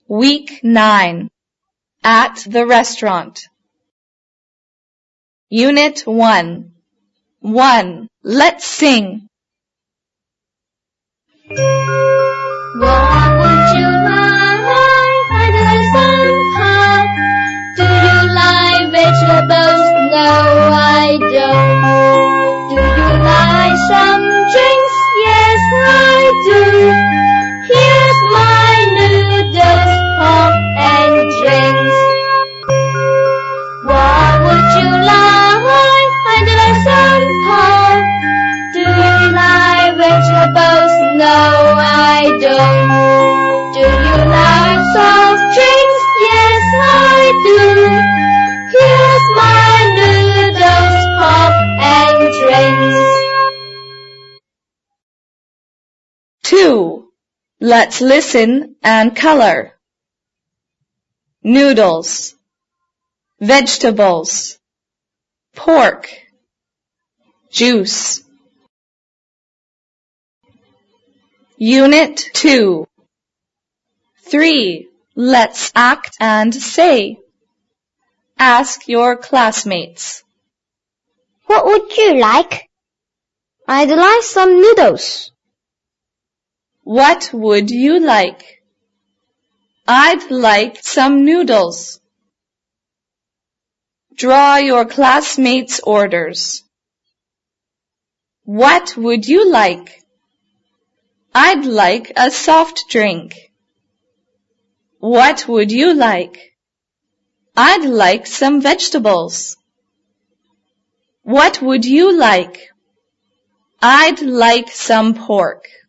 Week 9. At the restaurant. Unit 1. 1. Let's sing. What would you like? I like some pop. Do you like vegetables? No, I don't. Do you like some drinks? Yes, I do. Here's my noodles, pop, and drinks. What would you like? I like some pop. Do you like vegetables? No, I don't. Do you like soft drinks? Yes, I do. Here's my noodles, pop, and drinks. 2. Let's listen and color. Noodles, vegetables, pork, juice. Unit 2. 3. Let's act and say. Ask your classmates. What would you like? I'd like some noodles. What would you like? I'd like some noodles. Draw your classmates' orders. What would you like? I'd like a soft drink. What would you like? I'd like some vegetables. What would you like? I'd like some pork.